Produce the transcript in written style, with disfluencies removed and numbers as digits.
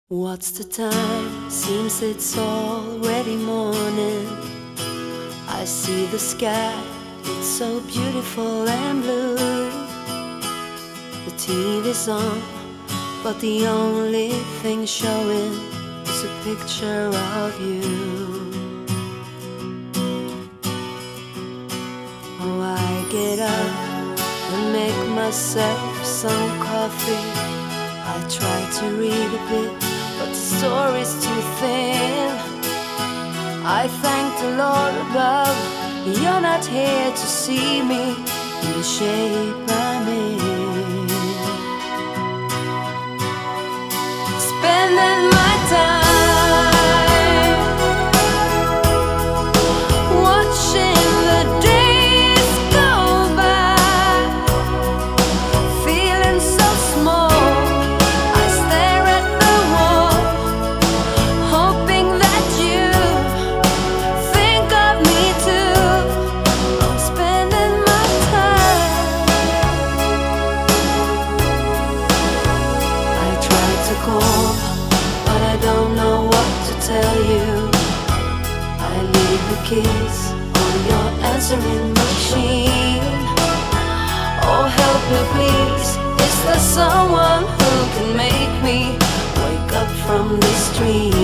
What's the time? Seems it's already morning. I see the sky, it's so beautiful and blue. The TV's on, but the only thing showing is a picture of you. Oh, I get up and make myself some coffee. I try to read a bit, but the story's too thin. I thank the Lord above, you're not here to see me in the shape I'm in. Spending my time watching the days go by, feeling so small. But I don't know what to tell you. I leave the keys on your answering machine. Oh, help me please, is there someone who can make me wake up from this dream?